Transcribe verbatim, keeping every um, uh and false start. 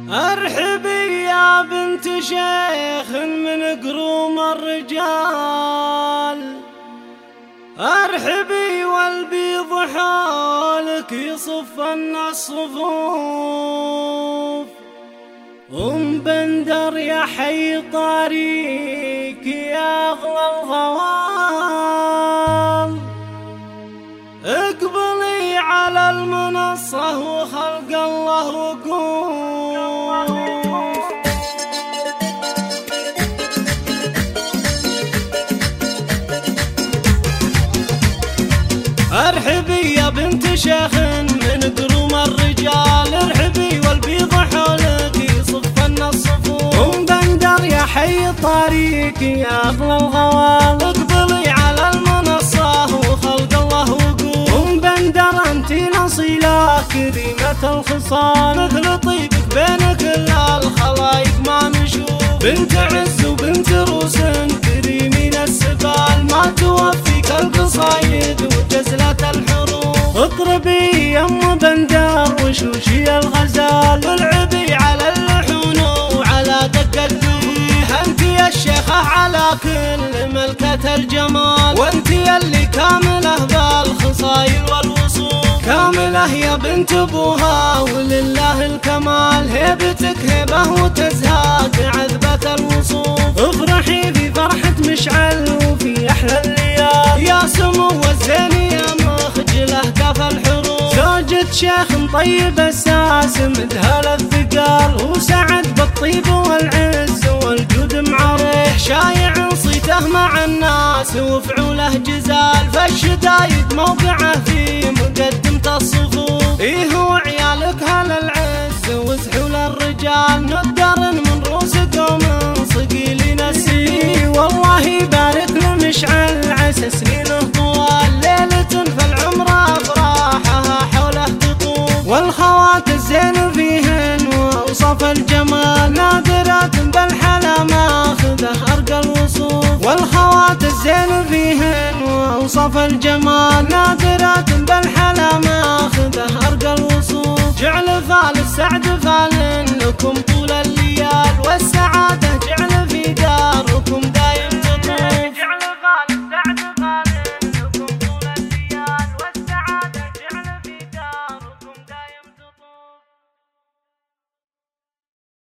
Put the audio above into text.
ارحبي يا بنت شيخ من قروم الرجال، ارحبي والبيض حولك يصفن الصفوف. ام بندر يا حي طريق يا اغلى الغوام، اقبلي على المنصة وخلق الله وقوف. ارحبي يا بنت شيخ من قروم الرجال، ارحبي والبيض حولك يصفن الصفوف. ام بندر يا حي طريق يا اغلى الغوام، اقبلي على المنصة وخلق الله وقوف. ام بندر انت نصيلة كريمة الخصال، مثل طيبك بين كل الخلايق ما نشوف. بنت عز وبنت روس كريمين السفال، ما توفيك القصايد وجزلة الحروف. اطربي يا ام بندر وشوشي الغزال، والعبي على اللحون وعلى دق الدوف. انت يا الشيخة على كل ملكة الجمال، وانت اللي كاملة بالخصاير والوصول. كاملة يا بنت ابوها ولله الكمال، هيبتك هبة وتزهاق عذبة الوصول. افرحي في فرحة مشعل وفي احلى الليال، يا سمو الزين يا مخجله كف الحروف. زوجة شيخ طيب الساس مذهل الثقال، وسعد بالطيب والعز والجود معرف. شايع صيته مع الناس وفعوله جزال، فالشدايد موقعه في مقدمة الصفوف. ايه وعيالك هل العز وزحول الرجال، ندر من روسكم صقيلين السيف. والله يبارك لمشعل عسى سنينه طوال، ليلة فالعمر افراحها حوله تطوف. والخوات الزين فيهن ووصف الجمال، نادرات بالحلا ماخذه ارقى الوصوف. والخوات الزين فيهن ووصف الجمال، نادرات بالحلا ماخذه ارقى الوصوف. جعل فال السعد فال لكم طول الليال، والسعادة جعل